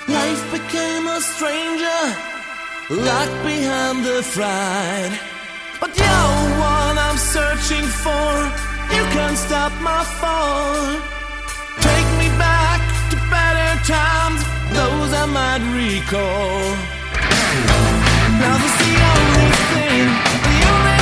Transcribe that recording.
Life became a stranger, locked behind the fright. But you're what I'm searching for. You can't stop my fall. Take me back to better times, those I might recall. Now that's the only thing, the only